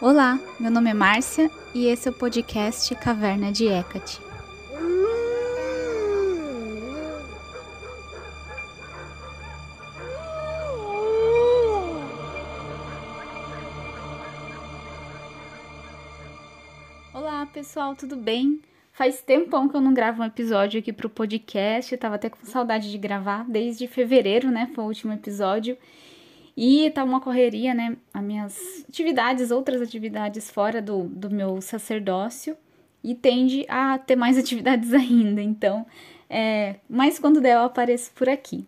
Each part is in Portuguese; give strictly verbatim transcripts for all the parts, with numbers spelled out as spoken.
Olá, meu nome é Márcia e esse é o podcast Caverna de Hecate. Olá pessoal, tudo bem? Faz tempão que eu não gravo um episódio aqui pro podcast, eu tava até com saudade de gravar, desde fevereiro, né, foi o último episódio. E tá uma correria, né, as minhas atividades, outras atividades fora do, do meu sacerdócio, e tende a ter mais atividades ainda, então, é, mas quando der eu apareço por aqui.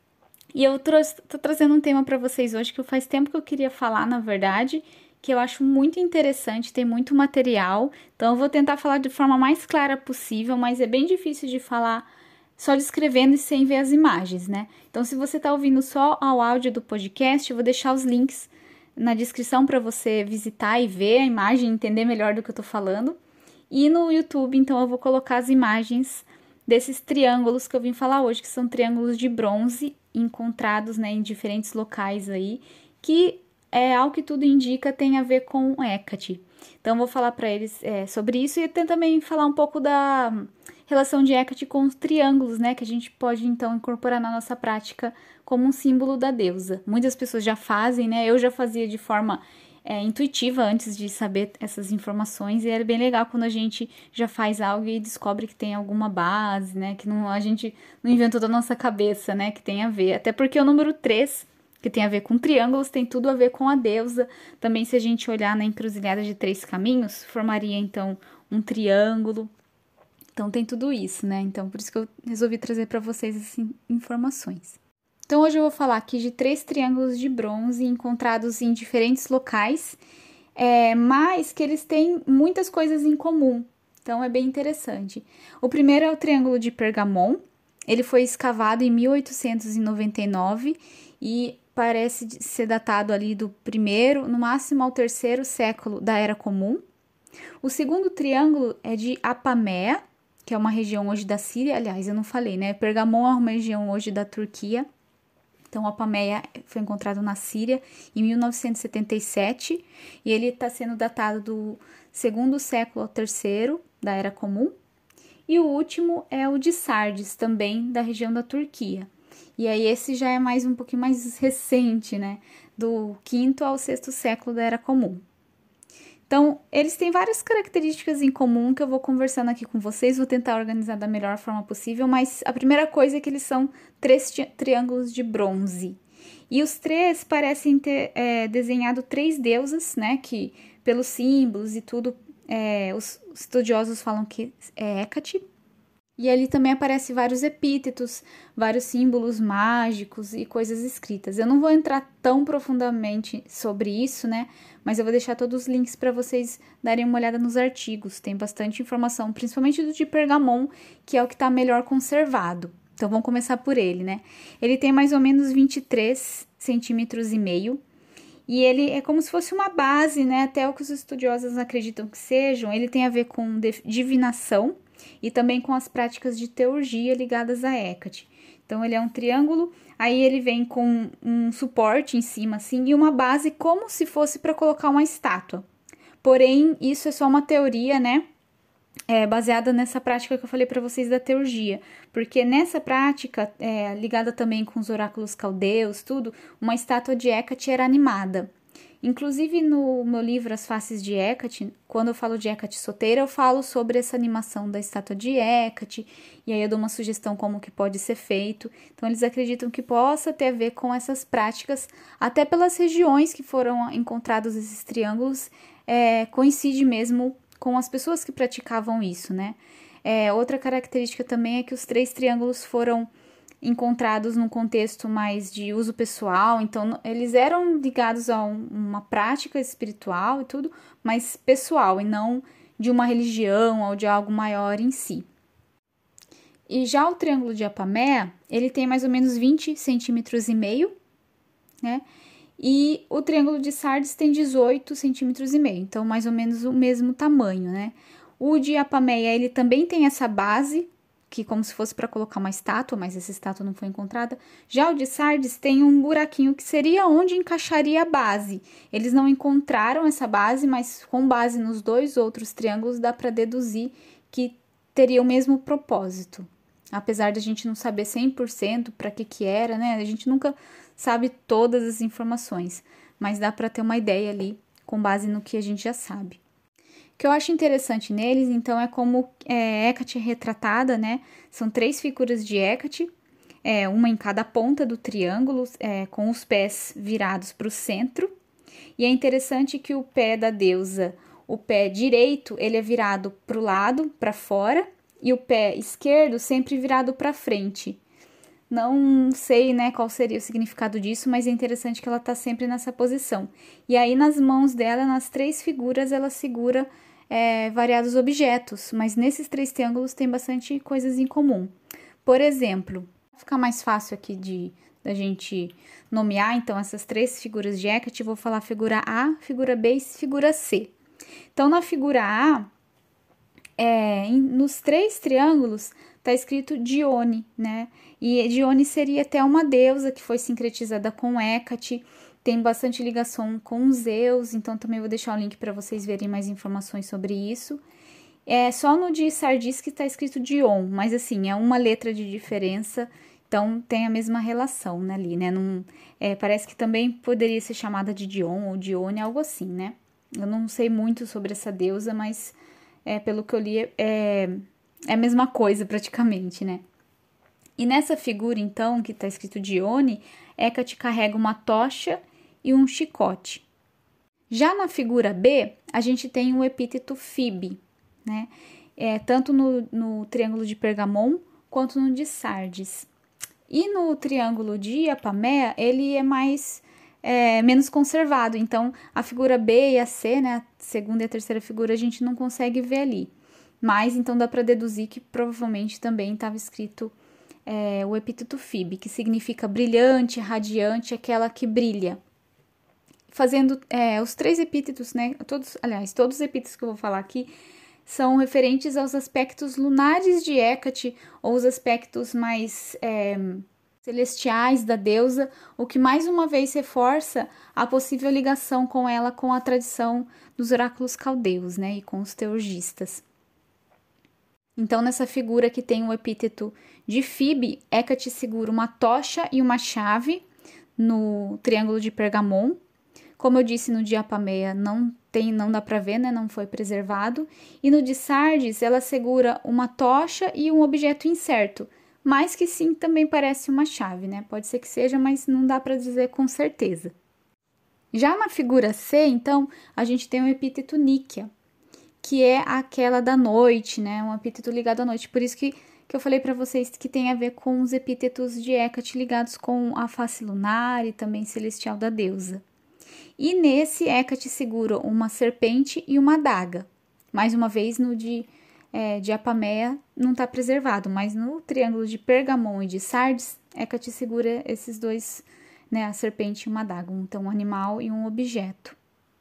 E eu trouxe, tô trazendo um tema para vocês hoje que faz tempo que eu queria falar, na verdade, que eu acho muito interessante, tem muito material, então eu vou tentar falar de forma mais clara possível, mas é bem difícil de falar só descrevendo e sem ver as imagens, né? Então, se você tá ouvindo só ao áudio do podcast, eu vou deixar os links na descrição para você visitar e ver a imagem, entender melhor do que eu tô falando. E no YouTube, então, eu vou colocar as imagens desses triângulos que eu vim falar hoje, que são triângulos de bronze encontrados, né, em diferentes locais aí, que, é, ao que tudo indica, tem a ver com Hecate. Então, eu vou falar para eles é, sobre isso e também falar um pouco da relação de Hecate com os triângulos, né, que a gente pode, então, incorporar na nossa prática como um símbolo da deusa. Muitas pessoas já fazem, né, eu já fazia de forma é, intuitiva antes de saber essas informações, e é bem legal quando a gente já faz algo e descobre que tem alguma base, né, que não, a gente não inventou da nossa cabeça, né, que tem a ver. Até porque o número três, que tem a ver com triângulos, tem tudo a ver com a deusa. Também, se a gente olhar na encruzilhada de três caminhos, formaria, então, um triângulo. Então, tem tudo isso, né? Então, por isso que eu resolvi trazer para vocês essas informações. Então, hoje eu vou falar aqui de três triângulos de bronze encontrados em diferentes locais, é, mas que eles têm muitas coisas em comum. Então, é bem interessante. O primeiro é o Triângulo de Pergamon. Ele foi escavado em mil oitocentos e noventa e nove e parece ser datado ali do primeiro, no máximo ao terceiro século da Era Comum. O segundo triângulo é de Apamea, que é uma região hoje da Síria. Aliás, eu não falei, né? Pergamon é uma região hoje da Turquia. Então, Apamea foi encontrado na Síria em mil novecentos e setenta e sete e ele está sendo datado do segundo século ao terceiro da Era Comum. E o último é o de Sardes, também da região da Turquia. E aí esse já é mais um pouquinho mais recente, né? Do quinto ao sexto século da Era Comum. Então, eles têm várias características em comum que eu vou conversando aqui com vocês, vou tentar organizar da melhor forma possível, mas a primeira coisa é que eles são três triângulos de bronze. E os três parecem ter é, desenhado três deusas, né, que pelos símbolos e tudo, é, os estudiosos falam que é Hecate. E ali também aparecem vários epítetos, vários símbolos mágicos e coisas escritas. Eu não vou entrar tão profundamente sobre isso, né? Mas eu vou deixar todos os links para vocês darem uma olhada nos artigos. Tem bastante informação, principalmente do de Pergamon, que é o que está melhor conservado. Então, vamos começar por ele, né? Ele tem mais ou menos vinte e três centímetros e meio. E ele é como se fosse uma base, né? Até o que os estudiosos acreditam que sejam. Ele tem a ver com divinação e também com as práticas de teurgia ligadas a Hecate. Então, ele é um triângulo, aí ele vem com um suporte em cima, assim, e uma base como se fosse para colocar uma estátua. Porém, isso é só uma teoria, né, é, baseada nessa prática que eu falei para vocês da teurgia. Porque nessa prática, é, ligada também com os oráculos caldeus, tudo, uma estátua de Hecate era animada. Inclusive, no meu livro As Faces de Hecate, quando eu falo de Hecate solteira, eu falo sobre essa animação da estátua de Hecate, e aí eu dou uma sugestão como que pode ser feito. Então, eles acreditam que possa ter a ver com essas práticas, até pelas regiões que foram encontrados esses triângulos, é, coincide mesmo com as pessoas que praticavam isso, né? É, outra característica também é que os três triângulos foram encontrados num contexto mais de uso pessoal, então eles eram ligados a um, uma prática espiritual e tudo, mas pessoal, e não de uma religião ou de algo maior em si. E já o triângulo de Apamea, ele tem mais ou menos vinte centímetros e meio, né? E o triângulo de Sardes tem dezoito centímetros e meio, então mais ou menos o mesmo tamanho, né? O de Apamea, ele também tem essa base, que como se fosse para colocar uma estátua, mas essa estátua não foi encontrada. Já o de Sardes tem um buraquinho que seria onde encaixaria a base. Eles não encontraram essa base, mas com base nos dois outros triângulos dá para deduzir que teria o mesmo propósito. Apesar de a gente não saber cem por cento para que que era, né? A gente nunca sabe todas as informações, mas dá para ter uma ideia ali com base no que a gente já sabe. O que eu acho interessante neles, então, é como é, Hecate é retratada, né? São três figuras de Hecate, é, uma em cada ponta do triângulo, é, com os pés virados para o centro. E é interessante que o pé da deusa, o pé direito, ele é virado para o lado, para fora, e o pé esquerdo sempre virado para frente. Não sei, né, qual seria o significado disso, mas é interessante que ela está sempre nessa posição. E aí, nas mãos dela, nas três figuras, ela segura é, variados objetos, mas nesses três triângulos tem bastante coisas em comum. Por exemplo, para ficar mais fácil aqui de da gente nomear, então, essas três figuras de Hecate, vou falar figura A, figura B e figura C. Então, na figura A, é, em, nos três triângulos, está escrito Dione, né? E Dione seria até uma deusa que foi sincretizada com Hecate, tem bastante ligação com Zeus, então também vou deixar o link para vocês verem mais informações sobre isso. É só no de Sardis que está escrito Dion, mas assim, é uma letra de diferença, então tem a mesma relação, né, ali, né? Não, é, parece que também poderia ser chamada de Dion ou Dione, algo assim, né? Eu não sei muito sobre essa deusa, mas é, pelo que eu li, é, é a mesma coisa praticamente, né? E nessa figura, então, que está escrito Dione, Hecate carrega uma tocha e um chicote. Já na figura B, a gente tem o epíteto Fibe, né? É, tanto no, no triângulo de Pergamon quanto no de Sardes. E no triângulo de Apamea, ele é mais é, menos conservado. Então, a figura B e a C, né, a segunda e a terceira figura, a gente não consegue ver ali. Mas, então, dá para deduzir que provavelmente também estava escrito é, o epíteto Fibe, que significa brilhante, radiante, aquela que brilha. Fazendo é, os três epítetos, né, todos, aliás, todos os epítetos que eu vou falar aqui, são referentes aos aspectos lunares de Hecate, ou os aspectos mais é, celestiais da deusa, o que mais uma vez reforça a possível ligação com ela com a tradição dos oráculos caldeus, né, e com os teurgistas. Então, nessa figura que tem o epíteto de Fibe, Hecate segura uma tocha e uma chave no triângulo de Pergamon. Como eu disse, no de Apamea não tem, não dá para ver, né? Não foi preservado. E no de Sardes, ela segura uma tocha e um objeto incerto, mas que sim, também parece uma chave, né? Pode ser que seja, mas não dá para dizer com certeza. Já na figura C, então, a gente tem o epíteto Níquia, que é aquela da noite, né? Um epíteto ligado à noite. Por isso que, que eu falei para vocês que tem a ver com os epítetos de Hecate ligados com a face lunar e também celestial da deusa. E nesse, Hecate segura uma serpente e uma adaga. Mais uma vez, no de, é, de Apamea não está preservado, mas no triângulo de Pergamon e de Sardes, Hecate segura esses dois, né, a serpente e uma adaga, então um animal e um objeto.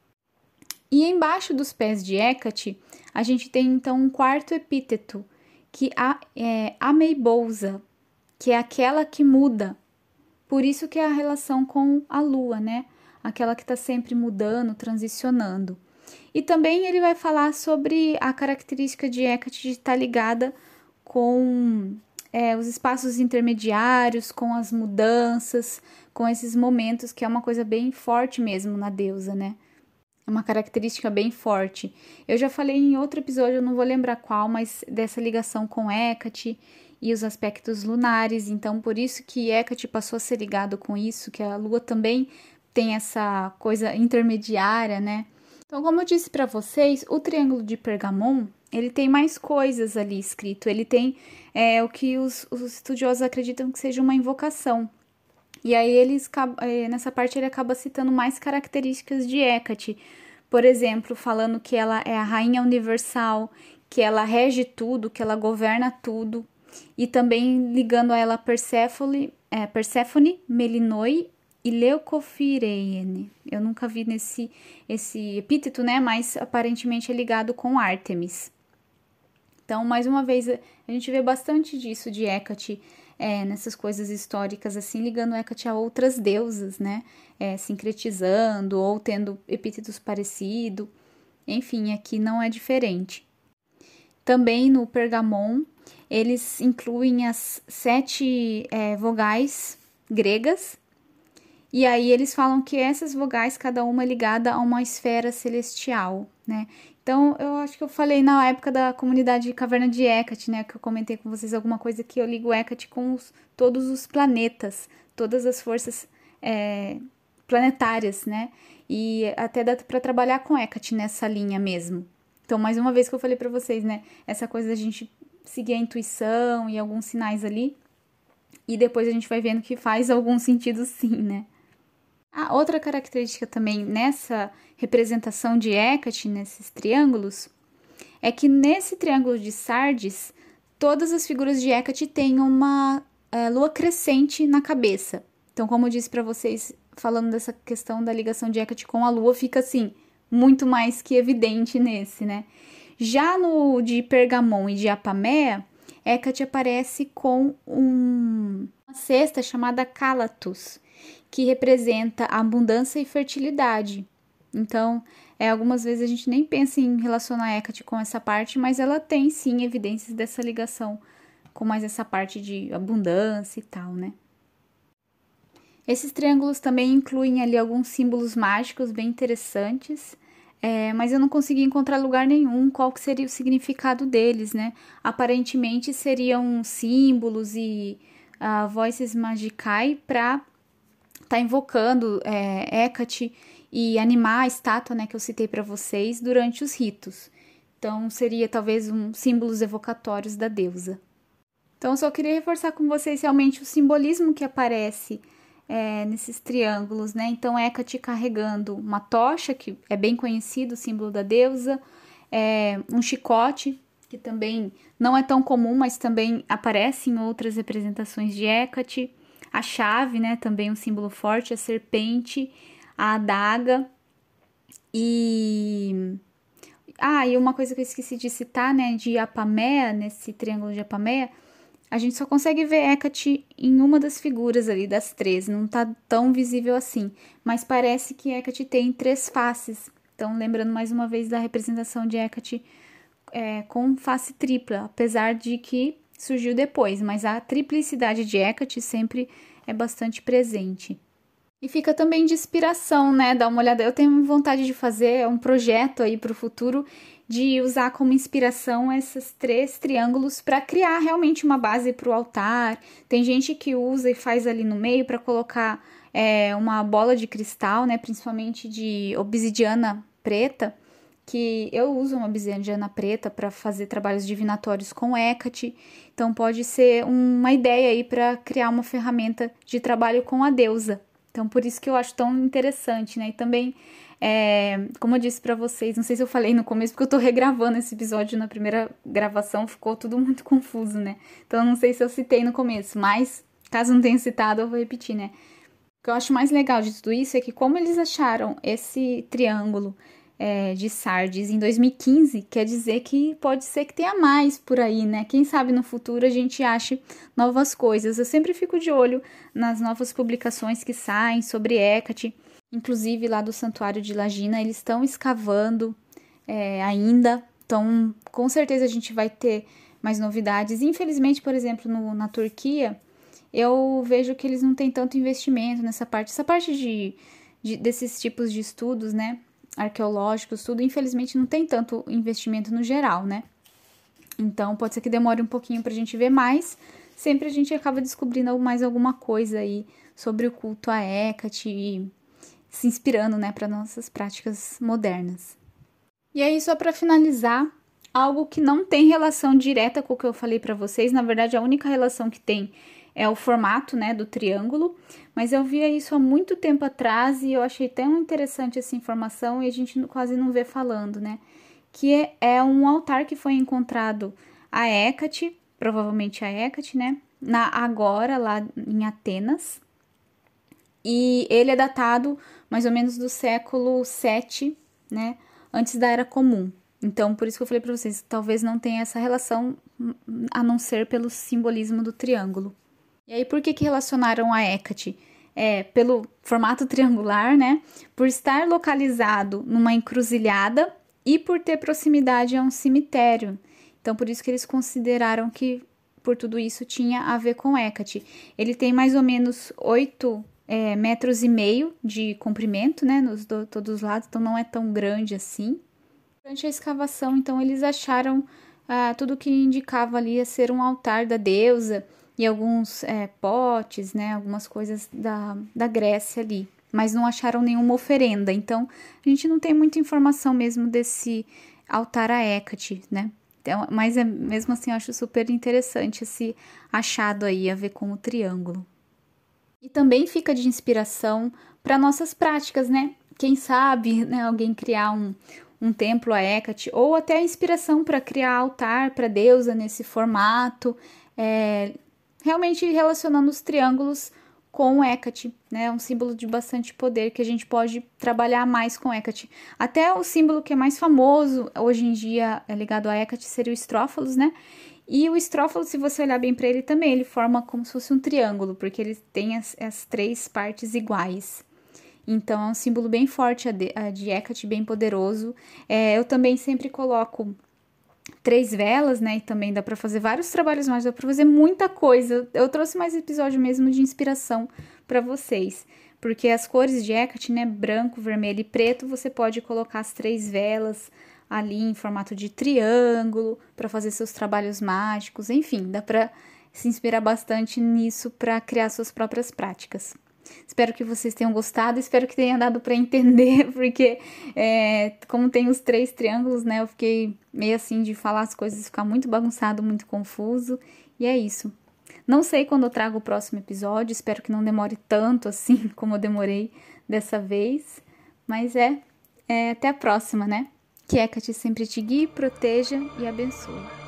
E embaixo dos pés de Hecate, a gente tem então um quarto epíteto, que é Ameibousa, que é aquela que muda. Por isso que é a relação com a lua, né? Aquela que está sempre mudando, transicionando. E também ele vai falar sobre a característica de Hecate de estar ligada com é, os espaços intermediários, com as mudanças, com esses momentos, que é uma coisa bem forte mesmo na deusa, né? É uma característica bem forte. Eu já falei em outro episódio, eu não vou lembrar qual, mas dessa ligação com Hecate e os aspectos lunares. Então, por isso que Hecate passou a ser ligado com isso, que a lua também tem essa coisa intermediária, né? Então, como eu disse para vocês, o triângulo de Pergamon, ele tem mais coisas ali escrito. Ele tem é, o que os, os estudiosos acreditam que seja uma invocação. E aí, eles, nessa parte, ele acaba citando mais características de Hecate. Por exemplo, falando que ela é a rainha universal, que ela rege tudo, que ela governa tudo. E também ligando a ela Perséfone, é, Perséfone, Melinoi e Leucofireene. Eu nunca vi nesse esse epíteto, né? Mas aparentemente é ligado com Ártemis. Então, mais uma vez, a gente vê bastante disso de Hecate é, nessas coisas históricas, assim, ligando Hecate a outras deusas, né? É, sincretizando ou tendo epítetos parecidos. Enfim, aqui não é diferente. Também no Pergamon, eles incluem as sete é, vogais gregas. E aí eles falam que essas vogais, cada uma é ligada a uma esfera celestial, né? Então, eu acho que eu falei na época da comunidade Caverna de Hecate, né? Que eu comentei com vocês alguma coisa que eu ligo Hecate com os, todos os planetas, todas as forças é, planetárias, né? E até dá para trabalhar com Hecate nessa linha mesmo. Então, mais uma vez que eu falei para vocês, né? Essa coisa da gente seguir a intuição e alguns sinais ali. E depois a gente vai vendo que faz algum sentido sim, né? A outra característica também nessa representação de Hecate, nesses triângulos, é que nesse triângulo de Sardes, todas as figuras de Hecate têm uma é, lua crescente na cabeça. Então, como eu disse para vocês, falando dessa questão da ligação de Hecate com a lua, fica assim, muito mais que evidente nesse, né? Já no de Pergamon e de Apamea, Hecate aparece com um, uma cesta chamada Calatus, que representa a abundância e fertilidade. Então, é, algumas vezes a gente nem pensa em relacionar a Hecate com essa parte, mas ela tem sim evidências dessa ligação com mais essa parte de abundância e tal, né? Esses triângulos também incluem ali alguns símbolos mágicos bem interessantes, é, mas eu não consegui encontrar lugar nenhum qual que seria o significado deles, né? Aparentemente seriam símbolos e uh, voices magicae para tá invocando é, Hecate e animar a estátua, né, que eu citei para vocês durante os ritos. Então, seria talvez um símbolos evocatórios da deusa. Então, eu só queria reforçar com vocês realmente o simbolismo que aparece é, nesses triângulos, né? Então, Hecate carregando uma tocha, que é bem conhecido, o símbolo da deusa, é, um chicote, que também não é tão comum, mas também aparece em outras representações de Hecate. A chave, né, também um símbolo forte, a serpente, a adaga e... Ah, e uma coisa que eu esqueci de citar, né, de Apamea, nesse triângulo de Apamea, a gente só consegue ver Hecate em uma das figuras ali, das três, não tá tão visível assim, mas parece que Hecate tem três faces. Então, lembrando mais uma vez da representação de Hecate é, com face tripla, apesar de que surgiu depois, mas a triplicidade de Hecate sempre é bastante presente. E fica também de inspiração, né? Dá uma olhada. Eu tenho vontade de fazer um projeto aí para o futuro de usar como inspiração esses três triângulos para criar realmente uma base para o altar. Tem gente que usa e faz ali no meio para colocar é, uma bola de cristal, né? Principalmente de obsidiana preta, que eu uso uma obsidiana preta para fazer trabalhos divinatórios com Hecate. Então pode ser uma ideia aí para criar uma ferramenta de trabalho com a deusa. Então por isso que eu acho tão interessante, né? E também, é, como eu disse para vocês, não sei se eu falei no começo, porque eu tô regravando esse episódio na primeira gravação, ficou tudo muito confuso, né? Então não sei se eu citei no começo, mas caso não tenha citado, eu vou repetir, né? O que eu acho mais legal de tudo isso é que como eles acharam esse triângulo É, de Sardes em dois mil e quinze, quer dizer que pode ser que tenha mais por aí, né? Quem sabe no futuro a gente ache novas coisas. Eu sempre fico de olho nas novas publicações que saem sobre Hecate, inclusive lá do Santuário de Lagina, eles estão escavando é, ainda, então com certeza a gente vai ter mais novidades. Infelizmente, por exemplo, no, na Turquia, eu vejo que eles não têm tanto investimento nessa parte, essa parte de, de desses tipos de estudos, né? Arqueológicos, tudo, infelizmente não tem tanto investimento no geral, né? Então, pode ser que demore um pouquinho pra gente ver mais. Sempre a gente acaba descobrindo mais alguma coisa aí sobre o culto a Hecate e se inspirando, né, para nossas práticas modernas. E aí, só para finalizar, algo que não tem relação direta com o que eu falei para vocês, na verdade, a única relação que tem é o formato, né, do triângulo, mas eu via isso há muito tempo atrás e eu achei tão interessante essa informação e a gente quase não vê falando, né, que é, é um altar que foi encontrado a Hecate, provavelmente a Hecate, né, na Agora, lá em Atenas, e ele é datado mais ou menos do século sete, né, antes da Era Comum. Então, por isso que eu falei para vocês, talvez não tenha essa relação, a não ser pelo simbolismo do triângulo. E aí, por que que relacionaram a Hecate? É, pelo formato triangular, né? Por estar localizado numa encruzilhada e por ter proximidade a um cemitério. Então, por isso que eles consideraram que, por tudo isso, tinha a ver com Hecate. Ele tem mais ou menos oito é, metros e meio de comprimento, né? Nos do, todos os lados, então não é tão grande assim. Durante a escavação, então, eles acharam ah, tudo que indicava ali a ser um altar da deusa e alguns é, potes, né, algumas coisas da, da Grécia ali, mas não acharam nenhuma oferenda, então a gente não tem muita informação mesmo desse altar a Hecate, né, então, mas é, mesmo assim eu acho super interessante esse achado aí a ver com o triângulo. E também fica de inspiração para nossas práticas, né, quem sabe, né, alguém criar um um templo a Hecate, ou até a inspiração para criar altar para deusa nesse formato, é, realmente relacionando os triângulos com Hecate, né? Um símbolo de bastante poder que a gente pode trabalhar mais com Hecate. Até o símbolo que é mais famoso hoje em dia é ligado a Hecate seria o estrófalos, né? E o estrófalo, se você olhar bem para ele também, ele forma como se fosse um triângulo, porque ele tem as, as três partes iguais. Então, é um símbolo bem forte, a de, a de Hecate, bem poderoso. É, eu também sempre coloco três velas, né? E também dá pra fazer vários trabalhos mais, dá pra fazer muita coisa. Eu trouxe mais episódio mesmo de inspiração pra vocês. Porque as cores de Hecate, né? Branco, vermelho e preto, você pode colocar as três velas ali em formato de triângulo pra fazer seus trabalhos mágicos. Enfim, dá pra se inspirar bastante nisso pra criar suas próprias práticas. Espero que vocês tenham gostado, espero que tenha dado para entender, porque é, como tem os três triângulos, né, eu fiquei meio assim de falar as coisas, ficar muito bagunçado, muito confuso, e é isso. Não sei quando eu trago o próximo episódio, espero que não demore tanto assim como eu demorei dessa vez, mas é, é até a próxima, né? Que Hecate sempre te guie, proteja e abençoe.